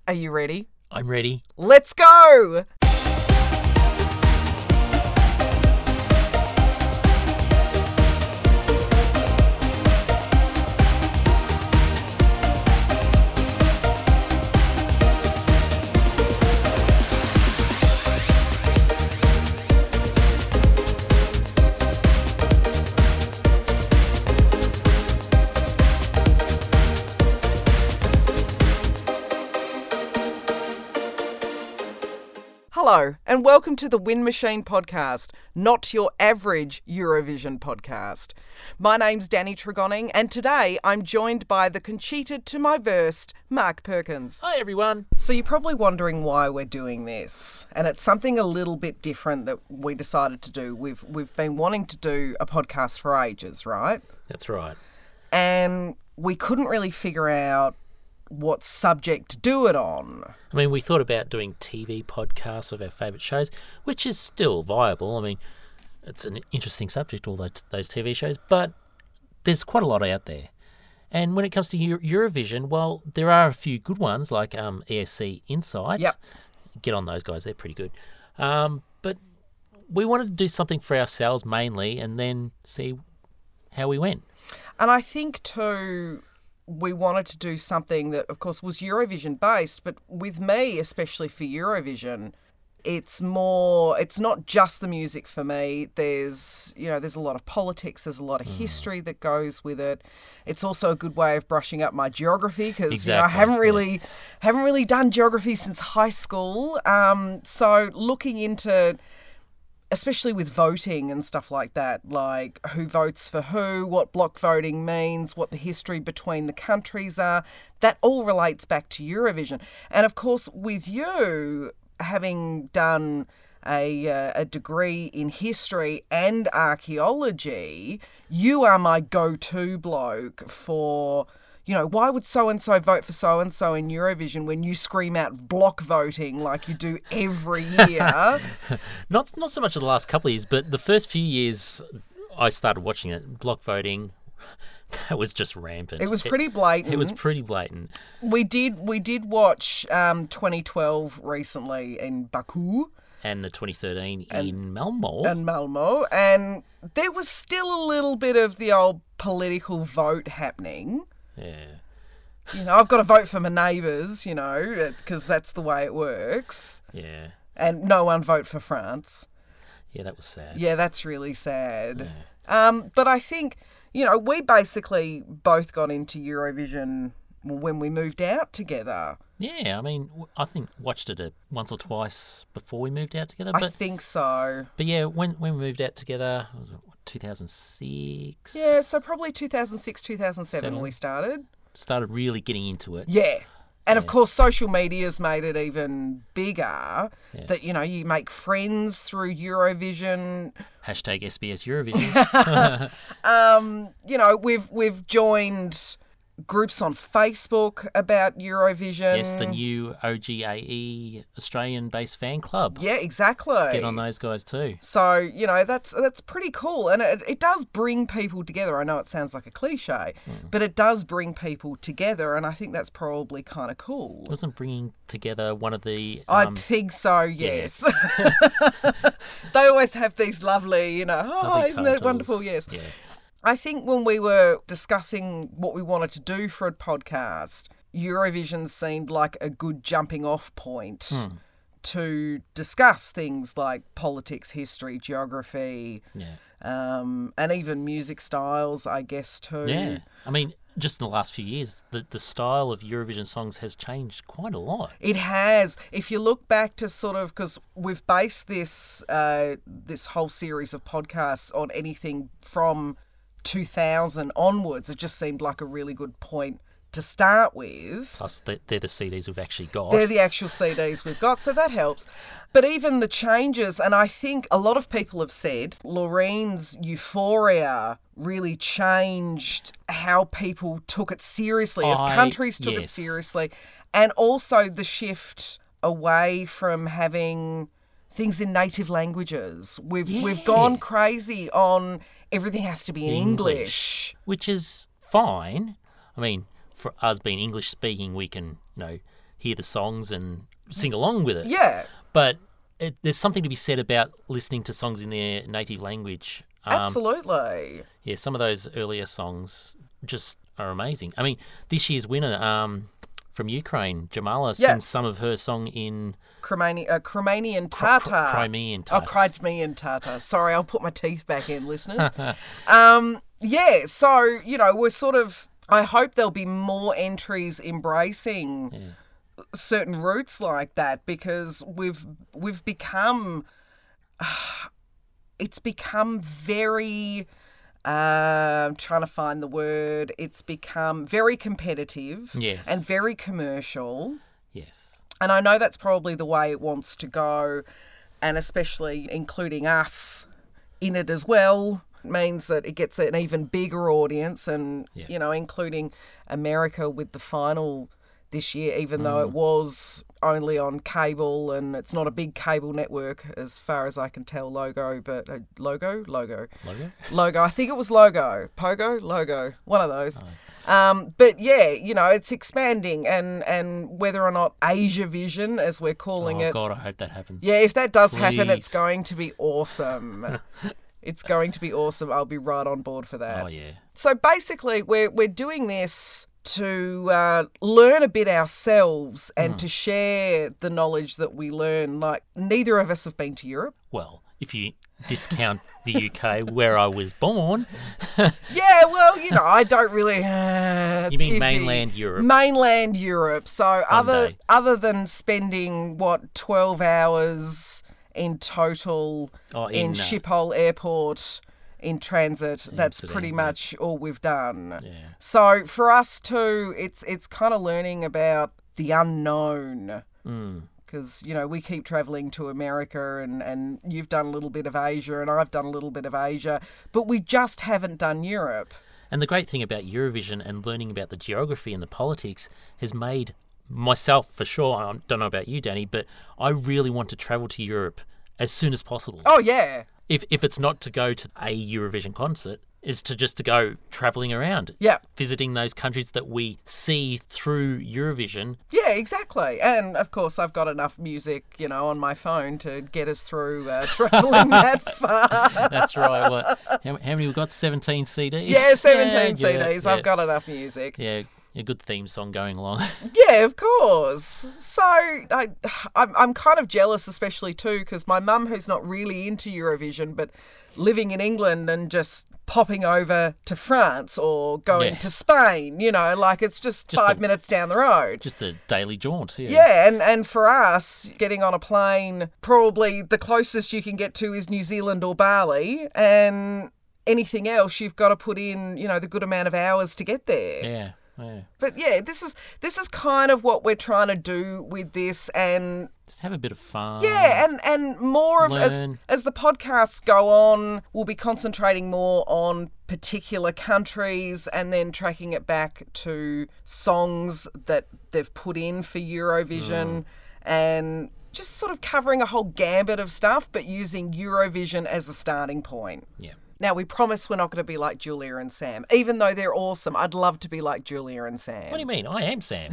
Are you ready? I'm ready. Let's go! Hello, and welcome to the Wind Machine podcast, not your average Eurovision podcast. My name's Danny Tregoning, and today I'm joined by the Conchita to my Verst, Mark Perkins. Hi, everyone. So you're probably wondering why we're doing this, and it's something a little bit different that we decided to do. We've been wanting to do a podcast for ages, right? That's right. And we couldn't really figure out what subject to do it on. I mean, we thought about doing TV podcasts of our favourite shows, which is still viable. I mean, it's an interesting subject, all those TV shows, but there's quite a lot out there. And when it comes to Eurovision, well, there are a few good ones like ESC Insight. Yep. Get on those guys, they're pretty good. But we wanted to do something for ourselves mainly and then see how we went. And I think too, we wanted to do something that, of course, was Eurovision based, but with me, especially for Eurovision, it's not just the music for me. There's a lot of politics, there's a lot of history that goes with it. It's also a good way of brushing up my geography because I haven't really done geography since high school. So looking into, especially with voting and stuff like that, like who votes for who, what block voting means, what the history between the countries are, that all relates back to Eurovision. And of course, with you having done a degree in history and archaeology, you are my go-to bloke for, why would so-and-so vote for so-and-so in Eurovision when you scream out block voting like you do every year? Not so much in the last couple of years, but the first few years I started watching it, block voting, that was just rampant. It was pretty blatant. It was pretty blatant. We did watch 2012 recently in Baku. And the 2013 in Malmo. And there was still a little bit of the old political vote happening. Yeah. I've got to vote for my neighbours, because that's the way it works. Yeah. And no one vote for France. Yeah, that was sad. Yeah, that's really sad. Yeah. But I think, we basically both got into Eurovision when we moved out together. Yeah, I mean, I think watched it once or twice before we moved out together. I think so. But yeah, when we moved out together, it was 2006? Yeah, so probably 2006, 2007 we started. Started really getting into it. Yeah. And of course, social media's made it even bigger that, you make friends through Eurovision. Hashtag SBS Eurovision. We've joined groups on Facebook about Eurovision. Yes, the new OGAE Australian-based fan club. Yeah, exactly. Get on those guys too. So, that's pretty cool. And it does bring people together. I know it sounds like a cliche, but it does bring people together, and I think that's probably kind of cool. It wasn't bringing together one of the... I think so, yes. They always have these lovely, isn't that wonderful? Yes. Yeah. I think when we were discussing what we wanted to do for a podcast, Eurovision seemed like a good jumping off point to discuss things like politics, history, geography, and even music styles, I guess, too. Yeah. I mean, just in the last few years, the style of Eurovision songs has changed quite a lot. It has. If you look back to because we've based this whole series of podcasts on anything from 2000 onwards, it just seemed like a really good point to start with. Plus, they're the CDs we've actually got. They're the actual CDs we've got, so that helps. But even the changes, and I think a lot of people have said Lorene's Euphoria really changed how people took it seriously, as countries took it seriously, and also the shift away from having things in native languages. We've gone crazy on everything has to be in English. Which is fine. I mean, for us being English speaking, we can, hear the songs and sing along with it. Yeah. But there's something to be said about listening to songs in their native language. Absolutely. Yeah, some of those earlier songs just are amazing. I mean, this year's winner from Ukraine, Jamala, sings some of her song in Crimean Tatar. Crimean Tatar. Crimean Tatar. Sorry, I'll put my teeth back in, listeners. So, we're sort of... I hope there'll be more entries embracing certain roots like that, because we've become... it's become very... I'm trying to find the word. It's become very competitive and very commercial. Yes. And I know that's probably the way it wants to go, and especially including us in it as well. It means that it gets an even bigger audience, and, including America with the final this year, even though it was only on cable, and it's not a big cable network as far as I can tell. Logo. I think it was Logo. Pogo? Logo. One of those. Nice. But yeah, it's expanding, and whether or not Asia Vision, as we're calling it. Oh God, I hope that happens. Yeah, if that does happen, it's going to be awesome. It's going to be awesome. I'll be right on board for that. Oh yeah. So basically, we're doing this to learn a bit ourselves and to share the knowledge that we learn. Like, neither of us have been to Europe. Well, if you discount the UK, where I was born. Yeah, well, I don't really... you mean mainland Europe? Mainland Europe. So other than spending, 12 hours in total in Schiphol Airport... in transit, that's pretty much all we've done. Yeah. So for us too, it's kind of learning about the unknown. Because, we keep travelling to America, and you've done a little bit of Asia, and I've done a little bit of Asia, but we just haven't done Europe. And the great thing about Eurovision and learning about the geography and the politics has made myself, for sure, I don't know about you, Danny, but I really want to travel to Europe as soon as possible. Oh, yeah. If it's not to go to a Eurovision concert, is to go travelling around. Yeah. Visiting those countries that we see through Eurovision. Yeah, exactly. And, of course, I've got enough music, on my phone to get us through travelling that far. That's right. What? How many we've got? 17 CDs? Yeah, 17 CDs. Yeah. I've got enough music. Yeah. A good theme song going along. Yeah, of course. So I'm kind of jealous, especially too, because my mum, who's not really into Eurovision, but living in England and just popping over to France or going to Spain, it's just 5 minutes down the road. Just a daily jaunt. Yeah, and for us, getting on a plane, probably the closest you can get to is New Zealand or Bali, and anything else you've got to put in, the good amount of hours to get there. Yeah. Yeah. But yeah, this is kind of what we're trying to do with this, and just have a bit of fun. Yeah, and more of as the podcasts go on, we'll be concentrating more on particular countries and then tracking it back to songs that they've put in for Eurovision and just sort of covering a whole gambit of stuff, but using Eurovision as a starting point. Yeah. Now, we promise we're not going to be like Julia and Sam. Even though they're awesome, I'd love to be like Julia and Sam. What do you mean? I am Sam.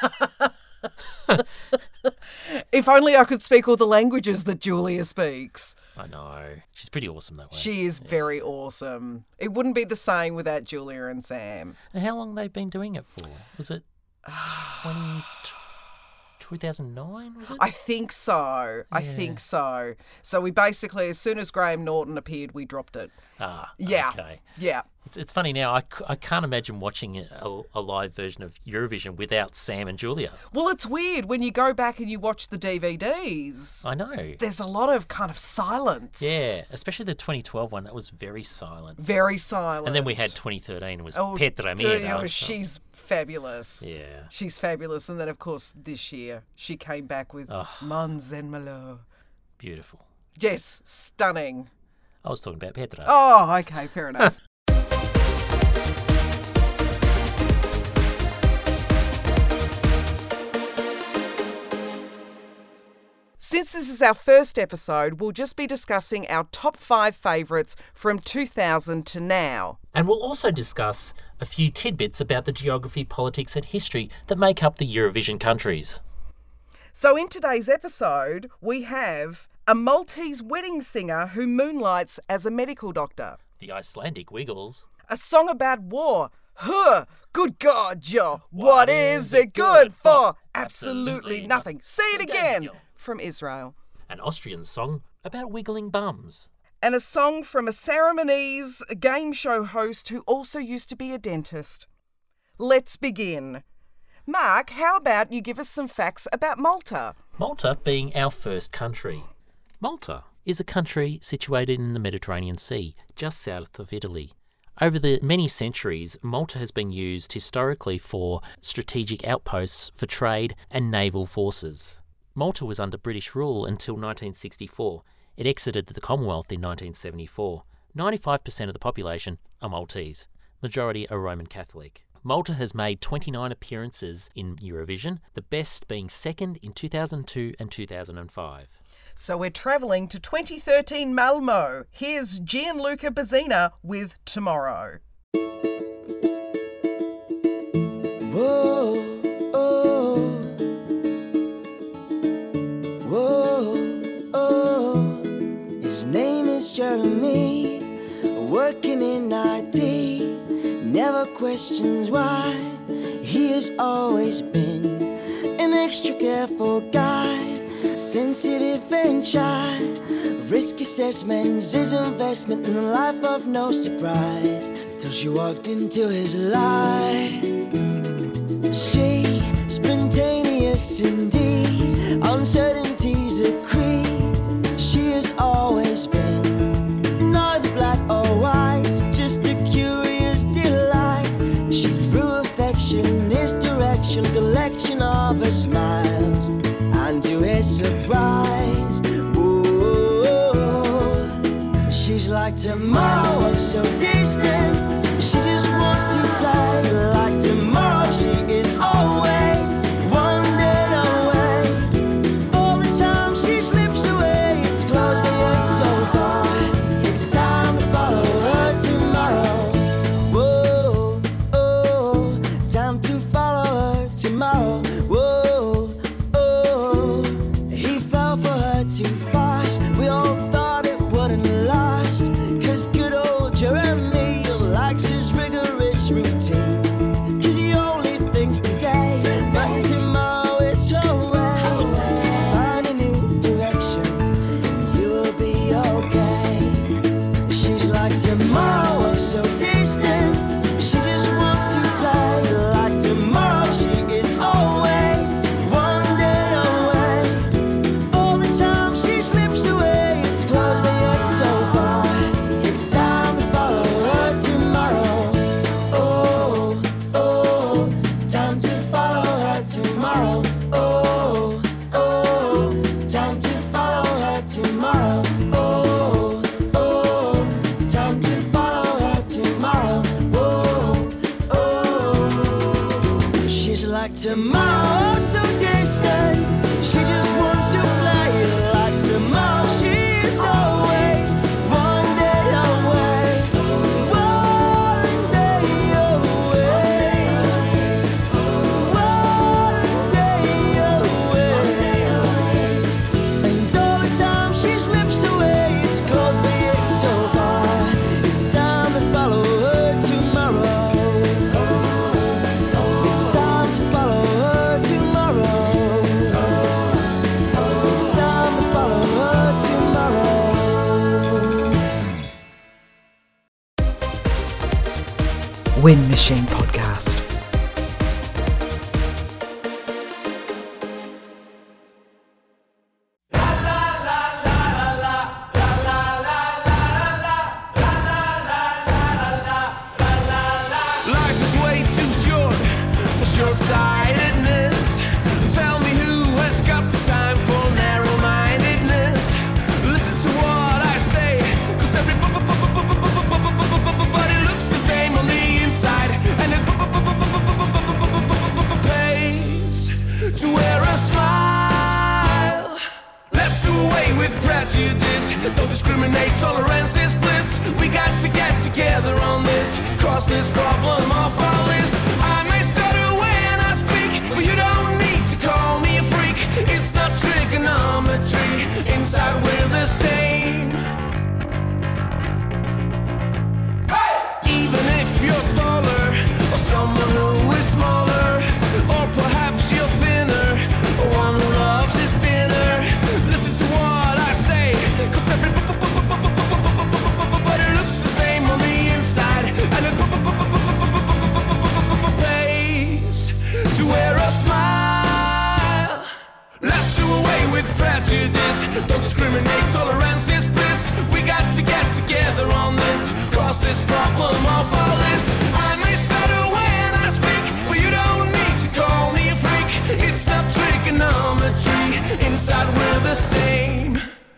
If only I could speak all the languages that Julia speaks. I know. She's pretty awesome that way. She is very awesome. It wouldn't be the same without Julia and Sam. And how long have they been doing it for? Was it 2009, was it? I think so. Yeah. I think so. So we basically, as soon as Graham Norton appeared, we dropped it. Yeah. Okay. Yeah. It's funny now, I can't imagine watching a live version of Eurovision without Sam and Julia. Well, it's weird when you go back and you watch the DVDs. I know. There's a lot of kind of silence. Yeah, especially the 2012 one, that was very silent. Very silent. And then we had 2013, it was Petra Mira. She's fabulous. Yeah. She's fabulous. And then, of course, this year, she came back with Mon Zen Malo. Beautiful. Yes, stunning. I was talking about Petra. Oh, okay, fair enough. Since this is our first episode, we'll just be discussing our top 5 favourites from 2000 to now. And we'll also discuss a few tidbits about the geography, politics and history that make up the Eurovision countries. So in today's episode, we have a Maltese wedding singer who moonlights as a medical doctor. The Icelandic Wiggles. A song about war. Huh, good God, Joe. What is it good for? Absolutely nothing. Say it again. From Israel. An Austrian song about wiggling bums. And a song from a Ceremonies game show host who also used to be a dentist. Let's begin. Mark, how about you give us some facts about Malta? Malta being our first country. Malta is a country situated in the Mediterranean Sea, just south of Italy. Over the many centuries, Malta has been used historically for strategic outposts for trade and naval forces. Malta was under British rule until 1964. It exited the Commonwealth in 1974. 95% of the population are Maltese. Majority are Roman Catholic. Malta has made 29 appearances in Eurovision, the best being second in 2002 and 2005. So we're travelling to 2013 Malmo. Here's Gianluca Bazzina with Tomorrow. Whoa, oh, whoa, oh. His name is Jeremy, working in IT. Never questions why. He has always been an extra careful guy, sensitive and shy. Risk assessments, his investment in a life of no surprise. Till she walked into his life. She, spontaneous indeed, uncertainties a creed. She has always been neither black or white, just a curious delight. She threw affection, his direction, collection of her smiles. And to his surprise, ooh, she's like tomorrow, so distant. She just wants to play like tomorrow. She is always one day away. All the time she slips away. It's close, but yet so far. It's time to follow her tomorrow. Whoa, oh, time to follow her tomorrow. Whoa, oh, he fell for her too fast. We all thought it wouldn't last. 'Cause good old Jeremy likes his rigorous routine. 'Cause he only thinks today, but tomorrow it's away. So find a new direction and you'll be okay. She's like tomorrow, so distant. She just wants to play like tomorrow. She is always one day away. All the time she slips away. It's close, but yet so far. It's time to follow her tomorrow. Oh, oh, time to follow her tomorrow. Oh, oh, time to follow her tomorrow. Oh, oh, time to follow her tomorrow. Oh, oh, she's like tomorrow, so distant. She just wants to play like tomorrow. She is always one day away. One day away. One day away. And all the time she slips away. It's close, but it's so far. It's time to follow her tomorrow. It's time to follow her tomorrow. It's time to follow her tomorrow. Wind Machine Podcast. Life is way too short for short-sightedness. Tell me who has got the time for narrow-mindedness. Listen to what I say, 'cause everybody looks the same on the inside. And with prejudice. Don't discriminate, tolerance is bliss. We got to get together on this, cross this problem off our list. I may stutter when I speak, but you don't need to call me a freak. It's not trigonometry, inside we're the same.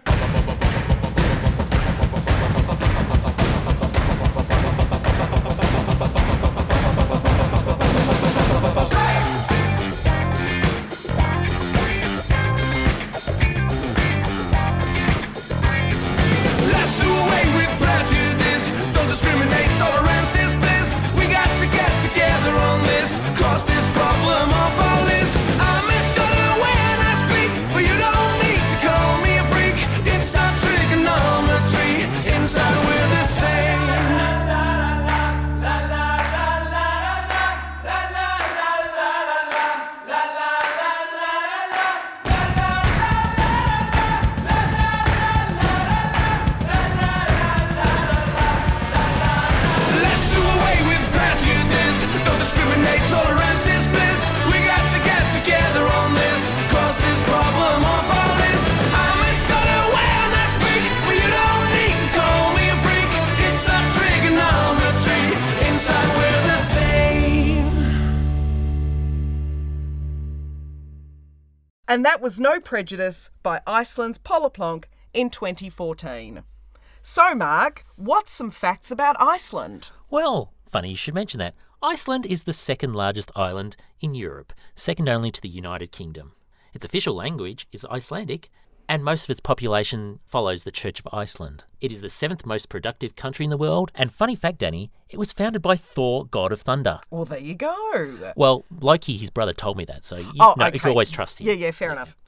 And that was No Prejudice by Iceland's Polarplonk in 2014. So, Mark, what's some facts about Iceland? Well, funny you should mention that. Iceland is the second largest island in Europe, second only to the United Kingdom. Its official language is Icelandic, and most of its population follows the Church of Iceland. It is the 7th most productive country in the world, and funny fact, Danny, it was founded by Thor, god of thunder. Well, there you go. Well, Loki, his brother, told me that, so you okay. can always trust him. Yeah, fair enough.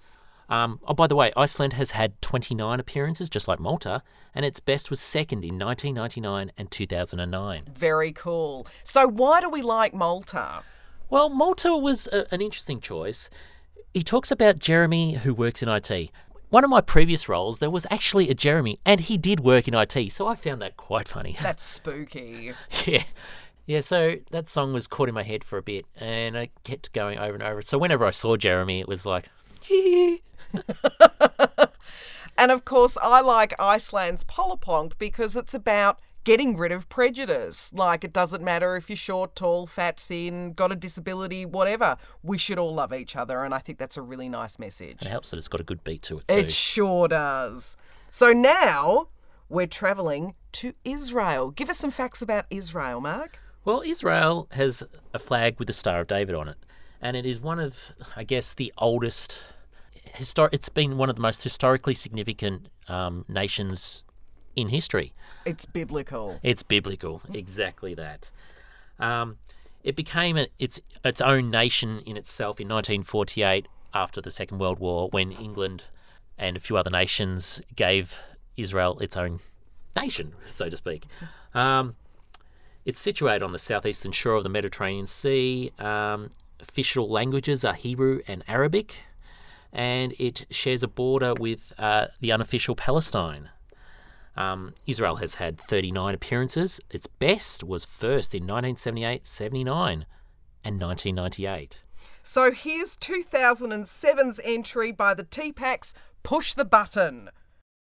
By the way, Iceland has had 29 appearances, just like Malta, and its best was second in 1999 and 2009. Very cool. So why do we like Malta? Well, Malta was an interesting choice. He talks about Jeremy, who works in IT. One of my previous roles, there was actually a Jeremy, and he did work in IT, so I found that quite funny. That's spooky. Yeah, so that song was caught in my head for a bit, and I kept going over and over. So whenever I saw Jeremy, it was like, hee. And of course, I like Iceland's Polarplonk because it's about getting rid of prejudice. Like, it doesn't matter if you're short, tall, fat, thin, got a disability, whatever. We should all love each other, and I think that's a really nice message. It helps that it's got a good beat to it too. It sure does. So now we're travelling to Israel. Give us some facts about Israel, Mark. Well, Israel has a flag with the Star of David on it, and it is one of, I guess, the oldest. It's been one of the most historically significant nations in history. It's biblical. It's biblical, exactly that. It became its own nation in itself in 1948 after the Second World War, when England and a few other nations gave Israel its own nation, so to speak. It's situated on the southeastern shore of the Mediterranean Sea. Official languages are Hebrew and Arabic, and it shares a border with the unofficial Palestine. Israel has had 39 appearances. Its best was first in 1978, 79, and 1998. So here's 2007's entry by the T-Pax, Push the Button.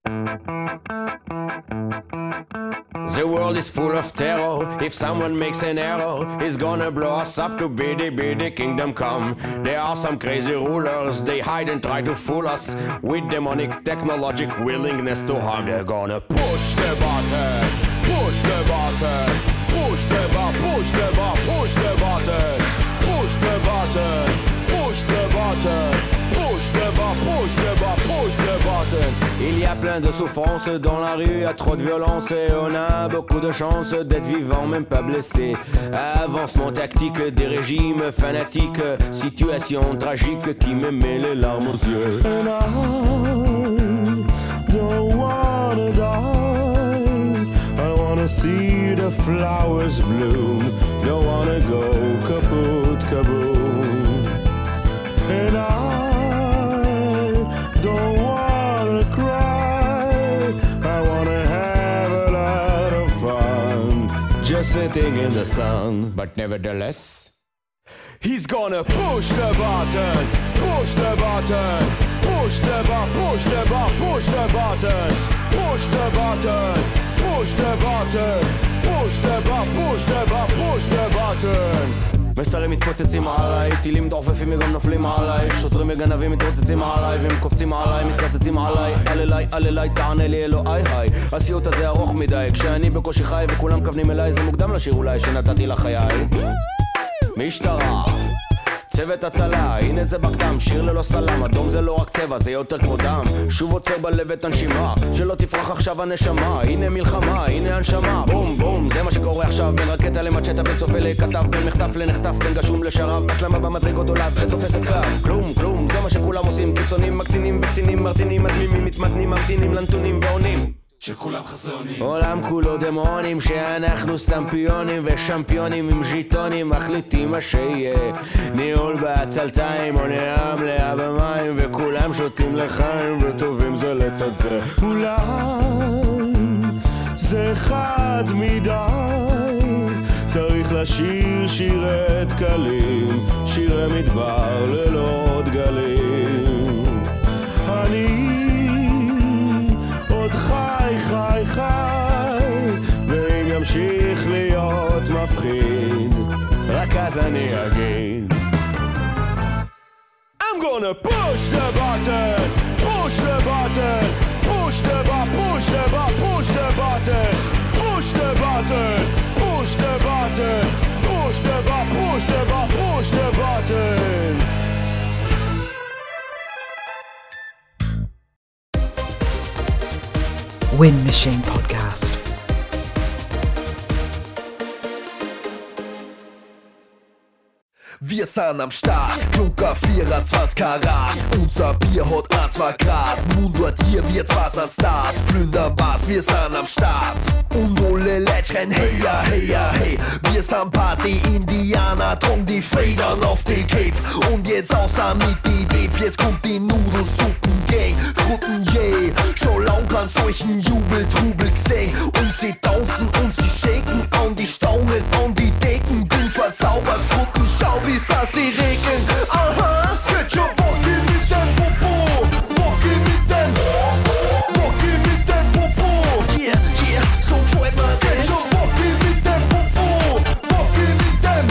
The world is full of terror. If someone makes an error, it's gonna blow us up to biddy kingdom come. There are some crazy rulers, they hide and try to fool us with demonic technologic willingness to harm. They're gonna push the button, push the button, push the button, push the button, push the button, push the button, push the button, push the button, push the button, push the button. Il y a plein de souffrances dans la rue, y'a trop de violence et on a beaucoup de chance d'être vivant, même pas blessé. Avancement tactique des régimes fanatiques, situation tragique qui me met les larmes aux yeux. And I don't wanna die, I wanna see the flowers bloom, don't wanna go kaput kaboom. And I don't wanna cry, I wanna have a lot of fun, just sitting in the sun. But nevertheless, he's gonna push the button, push the button, push push the button, push the button, push the button, push the button, push the button, push the button, push the button, push the button. מסרים מתפוצצים עליי, טילים דוחפים וגם נופלים עליי, שוטרים וגנבים מתרוצצים עליי והם קופצים עליי, מתקצצים עליי, אליי, תענה לי אלוהי היי. הסיוט הזה ארוך מדי, כשאני בקושי חי וכולם כוונים אליי, זה מוקדם לשיר אולי שנתתי לחיי. משטרה, צוות הצלה, הנה זה בקדם, שיר ללא סלם, אדום זה לא רק צבע, זה יותר כמו דם, שוב עוצר בלב את הנשימה, שלא תפרח עכשיו הנשמה, הנה מלחמה, הנה הנשמה, בום בום, זה מה שקורה עכשיו, בין רקטה למצ'טה, בין צופה לכתב, בין מחטף לנחטף, בין גשום לשרב, הסלמה במדרגות עולה ותופסת קו, כלום, זה מה שכולם עושים, קיצונים, מקצינים וקצינים, מרצינים, מדמימים, מתמתנים, ממתינים לנתונים ועונים. שכולם חסונים. עולם כולו דמונים, שאנחנו סתם פיונים ושמפיונים עם ז'יטונים, מחליטים מה שיהיה, ניהול בעצלתיים או נעם לאה במים, וכולם שותים לחיים וטובים זה לצד זה. אולי זה חד מדי, צריך לשיר שירי דקלים, שירי מדבר ללא דגלים. אני עוד חי, ואם ימשיך להיות מפחיד, רק אז אני אגיד I'm gonna push the button, push the button, push the button, push the button, push the button, push the button, push the button, push the button, push the button, push the button. Wind Machine Podcast. Wir sind am Start, Klunker 24 Karat. Unser Bier hat 1-2 Grad. Mundort hier, wir zwei sind Stars. Plündern Bars, wir sind am Start. Und alle Leute schreien hey ja, hey ja, hey. Wir sind Party-Indianer, tragen die Federn auf die Köpfe. Und jetzt außer mit die Depf, jetzt kommt die Nudelsuppen-Gang. Frutten, yeah, schon lang kein solchen Jubel-Trubel gesehen. Und sie tanzen und sie shaken an die Staunen, an die Decken. Bin verzaubert, Frutten, schau wie sie regeln. Aha, geht schon Bocki mit dem Popo, Bocki mit dem Popo. Yeah, so gefällt mir das. Geht schon Bocki mit dem Popo, Bocki mit dem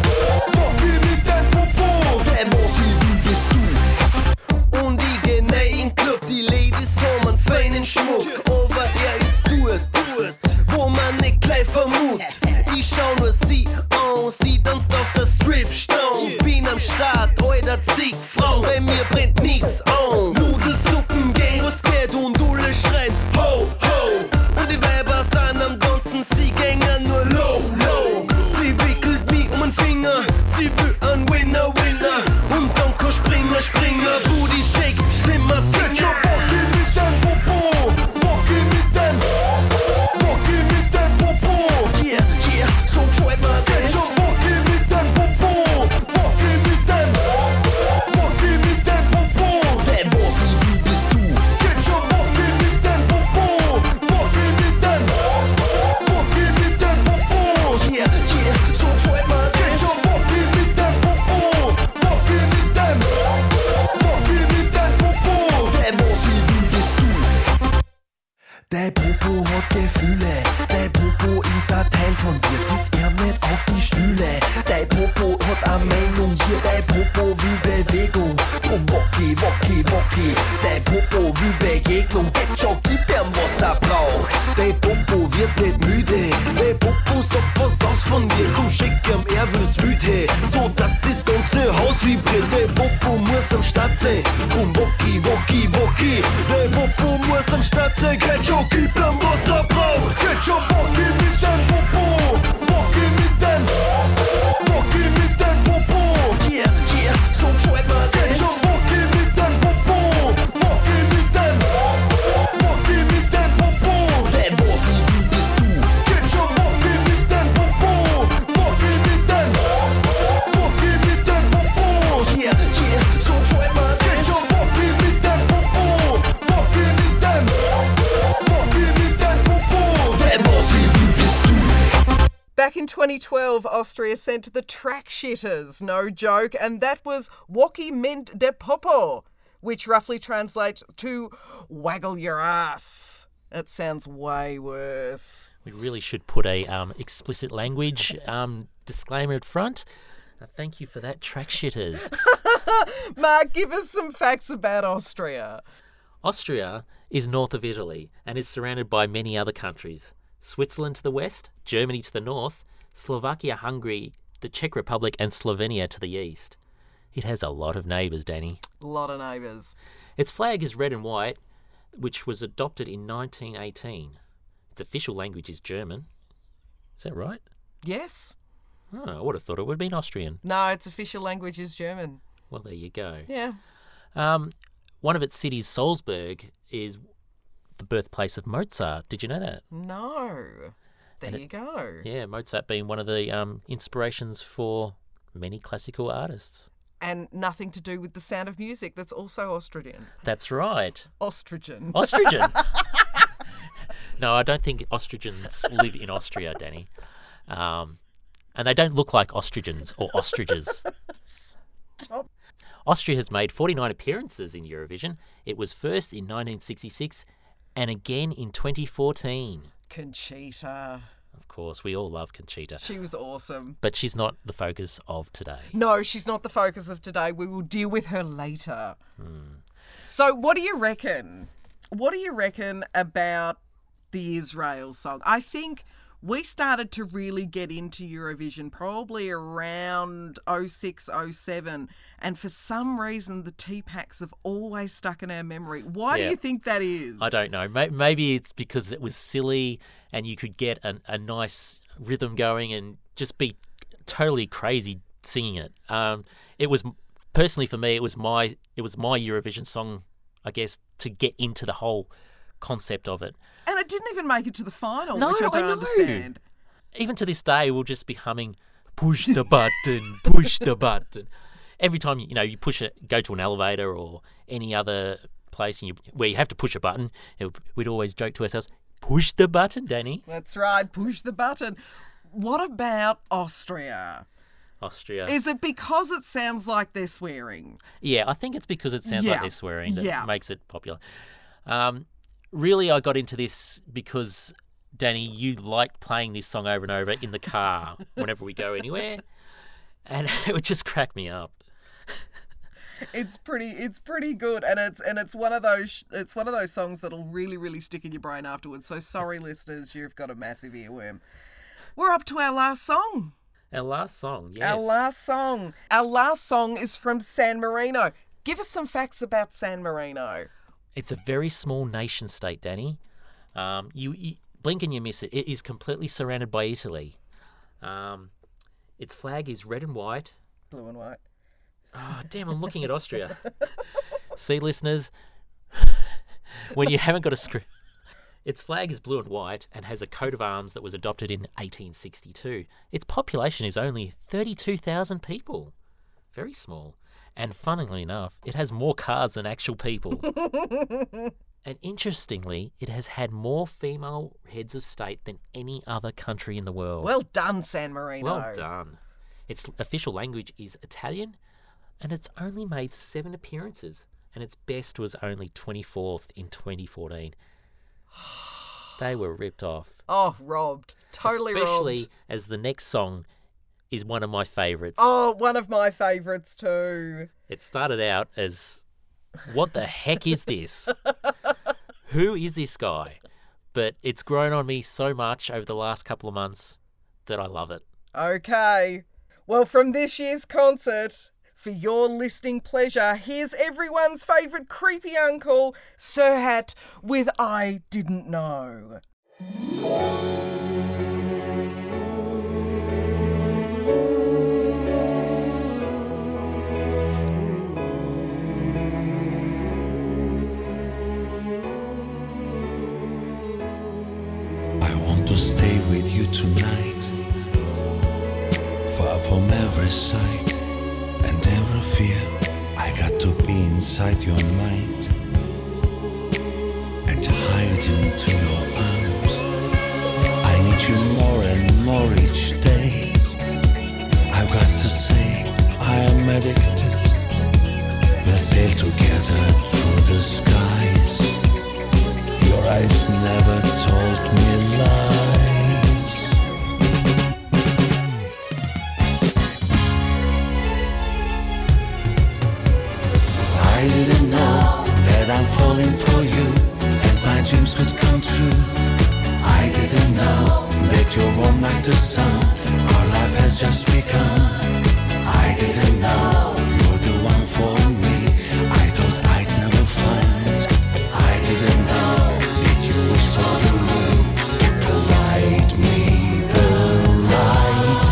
Popo. Wer was ich will bist du. Und ich geh rein in den Club, die Ladies haben einen feinen Schmuck. Aber er ist dort, wo man nicht gleich vermutet. Ich schau nur sie an, sie tanzt auf der Stripstone. Bin am Start, heute zig Frauen, bei mir brennt nix an. Nudelsuppen, Gang, was geht und alle schreien ho, ho. Und die Weiber sind am Tanzen, sie gängen nur low, low. Sie wickelt mich um den Finger, sie will ein Winner, Winner. Und dann kann Springer, Booty Shake, schlimmer Finger. Bocki mit dem Popo, Bocki mit dem Popo. Yeah, so gefällt mir das. Geht schon Bocki mit dem Popo, Bocki mit dem Popo. Wer was ich will bist du. Geht schon Bocki mit dem Popo, Bocki mit dem Popo. Yeah, so gefällt mir Geht das. schon Bocki mit dem Popo, Bocki mit dem Popo. Wer was ich will bist du. Der Popo hat Gefühle, der Popo ist ein Teil von dir, sitzt er nicht auf die Stühle. Der Popo hat eine Meinung hier, der Popo will Bewegung. Drum Wocki, der Popo will Begegnung. Geht schon, gib ihm was er braucht. Der Popo wird nicht müde, der Popo sagt was aus von dir. Komm, schick ihm, er will's müde, so dass das ganze Haus vibriert. Der Popo muss am Start sein, drum Wocki, der Popo muss am Start sein. Geht schon, gib ihm was er braucht. Geht schon Bocki mit dem Popo, Bocki mit dem Popo. Yeah, so gefällt mir Geht das. schon Bocki mit dem Popo, Bocki mit dem Popo. Wer was ich will bist du. Geht schon Bocki mit dem Popo, Bocki mit dem Popo. Yeah, so gefällt mir Geht das. schon Bocki mit dem Popo, Bocki mit dem Popo. Wer was ich will bist du. Back in 2012, Austria sent the Track Shitters, no joke, and that was Woki Mint de Popo, which roughly translates to waggle your ass. That sounds way worse. We really should put a explicit language disclaimer at front. Thank you for that, track shitters. Mark, give us some facts about Austria. Austria is north of Italy and is surrounded by many other countries. Switzerland to the west, Germany to the north, Slovakia, Hungary, the Czech Republic and Slovenia to the east. It has a lot of neighbours, Danny. A lot of neighbours. Its flag is red and white, which was adopted in 1918. Its official language is German. Is that right? Yes. Oh, I would have thought it would have been Austrian. No, its official language is German. Well, there you go. Yeah. One of its cities, Salzburg, is the birthplace of Mozart. Did you know that? No. There you go. Yeah, Mozart being one of the inspirations for many classical artists. And nothing to do with The Sound of Music. That's also Austrian. That's right. Ostrigen. Ostrigen. No, I don't think ostrigens live in Austria, Danny. And they don't look like ostrigens or ostriches. Stop. Austria has made 49 appearances in Eurovision. It was first in 1966 and again in 2014. Conchita. Of course, we all love Conchita. She was awesome. But she's not the focus of today. No, she's not the focus of today. We will deal with her later. So what do you reckon? What do you reckon about the Israel song? I think we started to really get into Eurovision probably around 06, 07, and for some reason the T-Packs have always stuck in our memory. Why do you think that is? I don't know. Maybe it's because it was silly and you could get a nice rhythm going and just be totally crazy singing it. It was, personally for me, it was my Eurovision song, I guess, to get into the whole concept of it. And it didn't even make it to the final, No, which I I don't know. understand. Even to this day, we'll just be humming, push the button, push the button. Every time, you push it, go to an elevator or any other place where you have to push a button, we'd always joke to ourselves, push the button, Danny. That's right, push the button. What about Austria? Austria. Is it because it sounds like they're swearing? Yeah, I think it's because it sounds like Yeah. they're swearing that Yeah. makes it popular. Really, I got into this because, Danny, you liked playing this song over and over in the car whenever we go anywhere, and it would just crack me up. It's pretty good, and it's one of those songs that'll really, really stick in your brain afterwards. So sorry, listeners, you've got a massive earworm. We're up to our last song. Our last song, yes. Our last song is from San Marino. Give us some facts about San Marino. It's a very small nation state, Danny. You blink and you miss it. It is completely surrounded by Italy. Its flag is red and white. Blue and white. Oh, damn, I'm looking at Austria. See, listeners, when you haven't got a screen... Its flag is blue and white and has a coat of arms that was adopted in 1862. Its population is only 32,000 people. Very small. And funnily enough, it has more cars than actual people. And interestingly, it has had more female heads of state than any other country in the world. Well done, San Marino. Well done. Its official language is Italian, and it's only made 7 appearances, and its best was only 24th in 2014. They were ripped off. Oh, robbed. Totally Especially robbed. as the next song is one of my favourites. Oh, one of my favourites too. It started out as, what the heck is this? Who is this guy? But it's grown on me so much over the last couple of months that I love it. Okay. Well, from this year's concert, for your listening pleasure, here's everyone's favourite creepy uncle, Serhat, with I Didn't Know. I want to stay with you tonight, far from every sight and every fear. I got to be inside your mind and hide into your arms. I need you more and more each day. I've got to say I am addicted with sail together through the skies. Your eyes never told me lies. I didn't know that I'm falling for you, and my dreams could come true. I didn't know that you're warm like the sun. Our life has just begun. I didn't know you're the one for me. I thought I'd never find. I didn't know that you wish for the moon to provide me the light.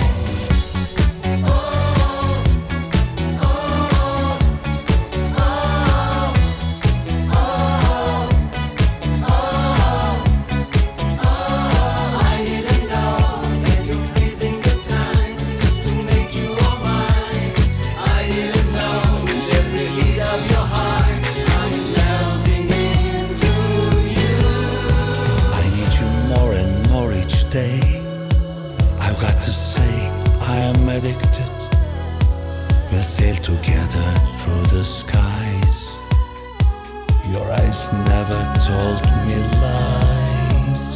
I need you more and more each day. I've got to say I am addicted. We'll sail together through the skies. Your eyes never told me lies.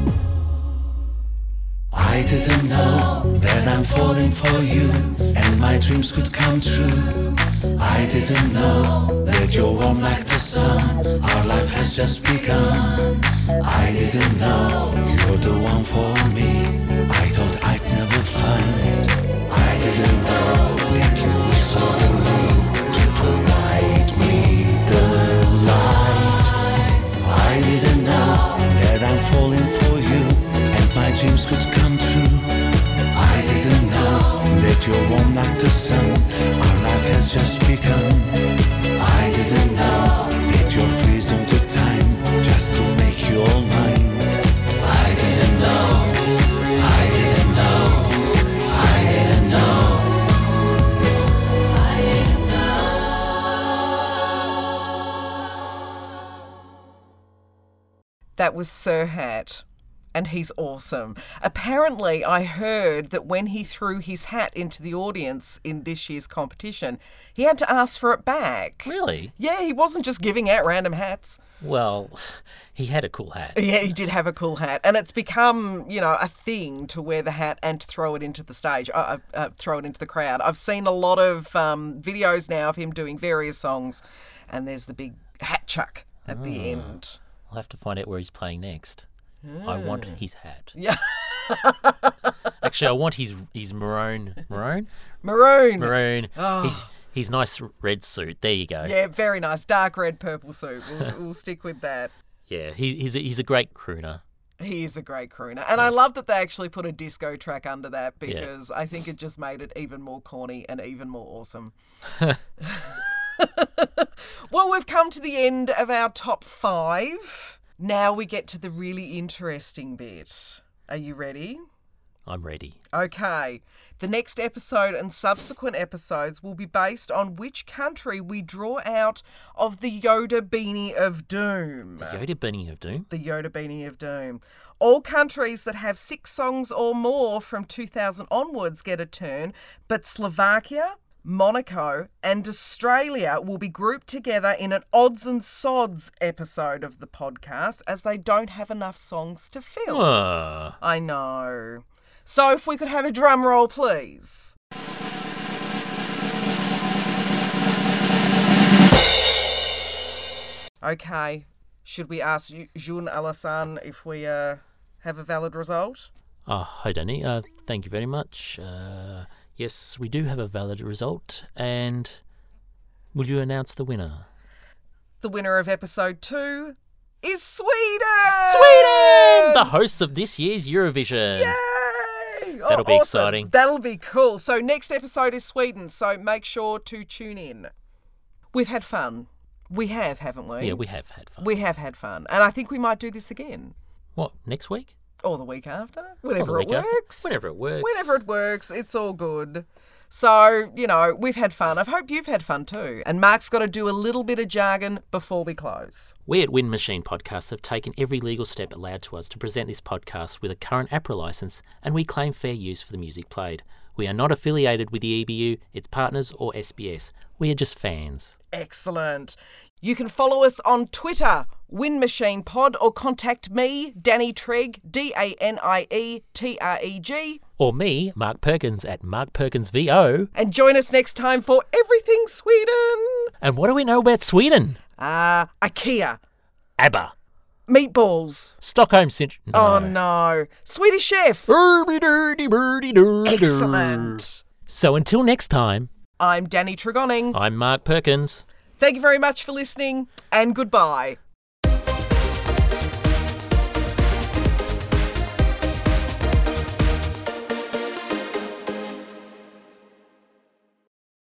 I didn't know that I'm falling for you, and my dreams could come true. I didn't know that you're warm like the sun. Our life has just begun. I didn't know you're the one for me. I thought I'd never find. I didn't know that you wish for the moon to provide me the light. I didn't know that I'm falling for you, and my dreams could come true. I didn't know that you're warm like the sun. Our life has just begun. I didn't know that you're freezing to time just to make you all mine. I didn't know. I didn't know. I didn't know. I didn't know. That was Serhat, and he's awesome. Apparently, I heard that when he threw his hat into the audience in this year's competition, he had to ask for it back. Really? Yeah, he wasn't just giving out random hats. Well, he had a cool hat. Yeah, he did have a cool hat, and it's become, a thing to wear the hat and to throw it into the stage, throw it into the crowd. I've seen a lot of videos now of him doing various songs, and there's the big hat chuck at the end. I'll have to find out where he's playing next. I want his hat. Yeah. Actually, I want his maroon. Maroon? Maroon. Maroon. Oh. His nice red suit. There you go. Yeah, very nice. Dark red, purple suit. We'll stick with that. Yeah, he's a great crooner. He is a great crooner. And I love that they actually put a disco track under that because I think it just made it even more corny and even more awesome. Well, we've come to the end of our top 5. Now we get to the really interesting bit. Are you ready? I'm ready. Okay. The next episode and subsequent episodes will be based on which country we draw out of the Yoda Beanie of Doom. The Yoda Beanie of Doom? The Yoda Beanie of Doom. All countries that have 6 songs or more from 2000 onwards get a turn, but Slovakia, Monaco and Australia will be grouped together in an odds and sods episode of the podcast as they don't have enough songs to fill. I know. So if we could have a drum roll, please. Okay. Should we ask Jun Alassane if we have a valid result? Hi, Danny. Thank you very much. Yes, we do have a valid result. And will you announce the winner? The winner of episode 2 is Sweden! Sweden! The hosts of this year's Eurovision. Yay! That'll be exciting. That'll be cool. So next episode is Sweden, so make sure to tune in. We've had fun. We have, haven't we? Yeah, we have had fun. We have had fun. And I think we might do this again. What, next week? Or the week after. Whenever it works. Whenever it works. Whenever it works. It's all good. So, we've had fun. I hope you've had fun too. And Mark's got to do a little bit of jargon before we close. We at Wind Machine Podcasts have taken every legal step allowed to us to present this podcast with a current APRA licence, and we claim fair use for the music played. We are not affiliated with the EBU, its partners or SBS. We are just fans. Excellent. You can follow us on Twitter, WinMachinePod, or contact me, Danny Treg, DANIETREG. Or me, Mark Perkins, at Mark Perkins VO. And join us next time for Everything Sweden. And what do we know about Sweden? IKEA. ABBA. Meatballs. Stockholm Syndrome. Oh no. Swedish Chef. Excellent. So until next time, I'm Danny Tregonning. I'm Mark Perkins. Thank you very much for listening, and goodbye.